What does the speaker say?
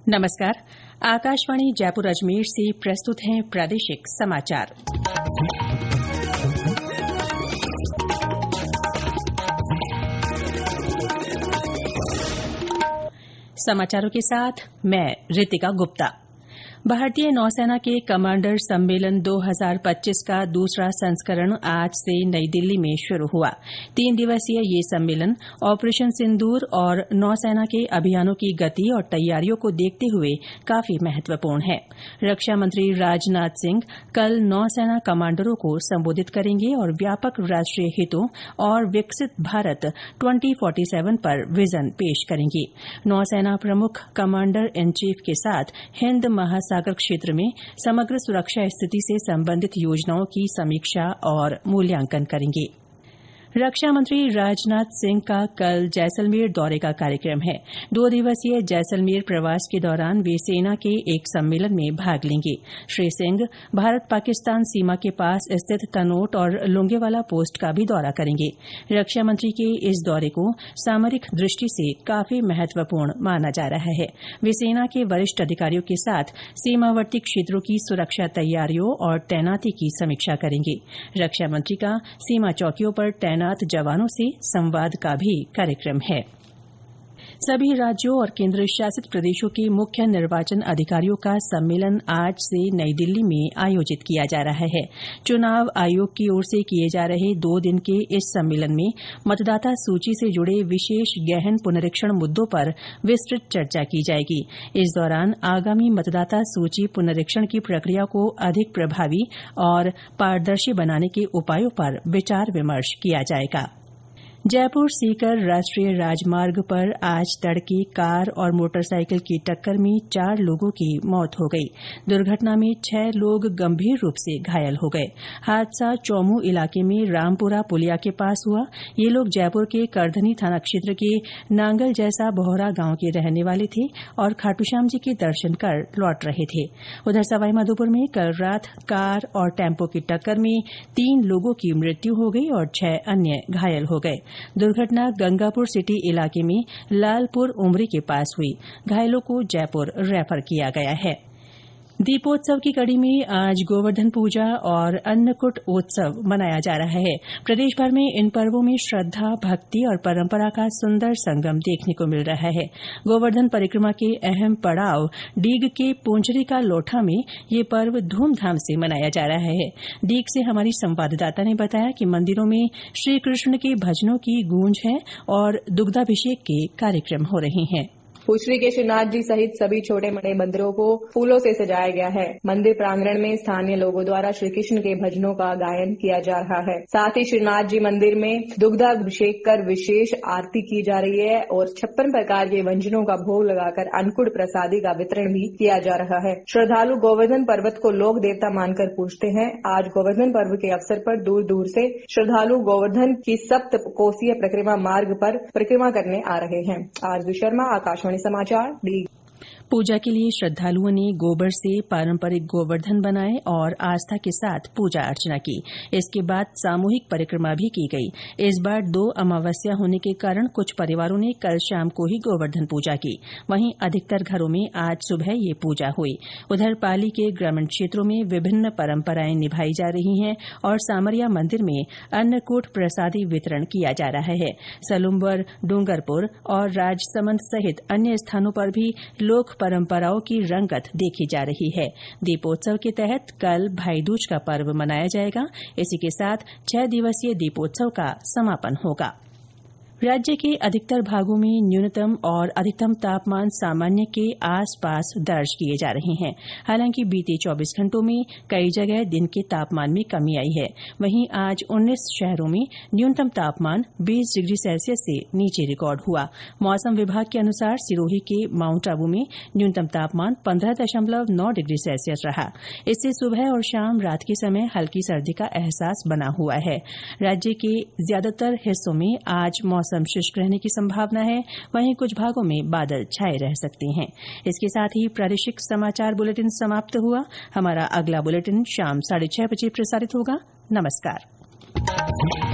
नमस्कार। आकाशवाणी जयपुर अजमेर से प्रस्तुत हैं प्रादेशिक समाचार। समाचारों के साथ मैं रितिका गुप्ता। भारतीय नौसेना के कमांडर सम्मेलन 2025 का दूसरा संस्करण आज से नई दिल्ली में शुरू हुआ। 3 दिवसीय ये सम्मेलन ऑपरेशन सिंदूर और नौसेना के अभियानों की गति और तैयारियों को देखते हुए काफी महत्वपूर्ण है। रक्षा मंत्री राजनाथ सिंह कल नौसेना कमांडरों को संबोधित करेंगे और व्यापक राष्ट्रीय हितों और विकसित भारत 2047 पर विजन पेश करेंगे। नौसेना प्रमुख कमांडर इन चीफ के साथ हिंद महासागर क्षेत्र में समग्र सुरक्षा स्थिति से संबंधित योजनाओं की समीक्षा और मूल्यांकन करेंगे। रक्षा मंत्री राजनाथ सिंह का कल जैसलमेर दौरे का कार्यक्रम है। 2 दिवसीय जैसलमेर प्रवास के दौरान वे सेना के एक सम्मेलन में भाग लेंगे। श्री सिंह भारत पाकिस्तान सीमा के पास स्थित तनोट और लोंगेवाला पोस्ट का भी दौरा करेंगे। रक्षा मंत्री के इस दौरे को सामरिक दृष्टि से काफी महत्वपूर्ण माना जा रहा है। वे सेना के वरिष्ठ अधिकारियों के साथ सीमावर्ती क्षेत्रों की सुरक्षा तैयारियों और तैनाती की समीक्षा करेंगे। रक्षा मंत्री का सीमा चौकियों पर तैनात जवानों से संवाद का भी कार्यक्रम है। सभी राज्यों और केंद्र शासित प्रदेशों के मुख्य निर्वाचन अधिकारियों का सम्मेलन आज से नई दिल्ली में आयोजित किया जा रहा है। चुनाव आयोग की ओर से किए जा रहे 2 दिन के इस सम्मेलन में मतदाता सूची से जुड़े विशेष गहन पुनरीक्षण मुद्दों पर विस्तृत चर्चा की जाएगी। इस दौरान आगामी मतदाता सूची पुनरीक्षण की प्रक्रिया को अधिक प्रभावी और पारदर्शी बनाने के उपायों पर विचार विमर्श किया जाएगा। जयपुर सीकर राष्ट्रीय राजमार्ग पर आज तड़के कार और मोटरसाइकिल की टक्कर में 4 लोगों की मौत हो गई। दुर्घटना में 6 लोग गंभीर रूप से घायल हो गए। हादसा चौमू इलाके में रामपुरा पुलिया के पास हुआ। ये लोग जयपुर के करधनी थाना क्षेत्र के नांगल जैसा बोहरा गांव के रहने वाले थे और खाटूश्याम जी के दर्शन कर लौट रहे थे। उधर सवाईमाधोपुर में कल रात कार और टेम्पो की टक्कर में 3 लोगों की मृत्यु हो गई और 6 अन्य घायल हो गए। दुर्घटना गंगापुर सिटी इलाके में लालपुर उमरी के पास हुई। घायलों को जयपुर रेफर किया गया है। दीपोत्सव की कड़ी में आज गोवर्धन पूजा और अन्नकूट उत्सव मनाया जा रहा है। प्रदेश भर में इन पर्वों में श्रद्धा, भक्ति और परंपरा का सुंदर संगम देखने को मिल रहा है। गोवर्धन परिक्रमा के अहम पड़ाव डीग के पूंजरी का लोठा में ये पर्व धूमधाम से मनाया जा रहा है। डीग से हमारी संवाददाता ने बताया कि मंदिरों में श्री कृष्ण के भजनों की गूंज है और दुग्धाभिषेक के कार्यक्रम हो रहे हैं। पूछरी के श्रीनाथ जी सहित सभी छोटे बड़े मंदिरों को फूलों से सजाया गया है। मंदिर प्रांगण में स्थानीय लोगों द्वारा श्री कृष्ण के भजनों का गायन किया जा रहा है। साथ ही श्रीनाथ जी मंदिर में दुग्धाभिषेक कर विशेष आरती की जा रही है और 56 प्रकार के व्यंजनों का भोग लगाकर अन्नकूट प्रसादी का वितरण भी किया जा रहा है। श्रद्धालु गोवर्धन पर्वत को लोक देवता मानकर पूजते हैं। आज गोवर्धन पर्व के अवसर पर दूर दूर से श्रद्धालु गोवर्धन की 7 कोसीय परिक्रमा मार्ग पर परिक्रमा करने आ रहे हैं। आरती शर्मा, आकाशवाणी समाचार, डी। पूजा के लिए श्रद्धालुओं ने गोबर से पारंपरिक गोवर्धन बनाए और आस्था के साथ पूजा अर्चना की। इसके बाद सामूहिक परिक्रमा भी की गई। इस बार 2 अमावस्या होने के कारण कुछ परिवारों ने कल शाम को ही गोवर्धन पूजा की। वहीं अधिकतर घरों में आज सुबह ये पूजा हुई। उधर पाली के ग्रामीण क्षेत्रों में विभिन्न परंपराएं निभाई जा रही हैं और सामरिया मंदिर में अन्नकूट प्रसादी वितरण किया जा रहा है। सलुम्बर, डूंगरपुर और राजसमंद सहित अन्य स्थानों पर भी लोक परंपराओं की रंगत देखी जा रही है। दीपोत्सव के तहत कल भाई दूज का पर्व मनाया जाएगा। इसी के साथ 6 दिवसीय दीपोत्सव का समापन होगा। राज्य के अधिकतर भागों में न्यूनतम और अधिकतम तापमान सामान्य के आसपास दर्ज किए जा रहे हैं। हालांकि बीते 24 घंटों में कई जगह दिन के तापमान में कमी आई है। वहीं आज 19 शहरों में न्यूनतम तापमान 20 डिग्री सेल्सियस से नीचे रिकॉर्ड हुआ। मौसम विभाग के अनुसार सिरोही के माउंट आबू में न्यूनतम तापमान 15.9 डिग्री सेल्सियस रहा। इससे सुबह और शाम रात के समय हल्की सर्दी का एहसास बना हुआ है। राज्य के ज्यादातर हिस्सों में आज मौसम शुष्क रहने की संभावना है। वहीं कुछ भागों में बादल छाए रह सकते हैं। इसके साथ ही प्रादेशिक समाचार बुलेटिन समाप्त हुआ। हमारा अगला बुलेटिन शाम 6:30 बजे प्रसारित होगा। नमस्कार।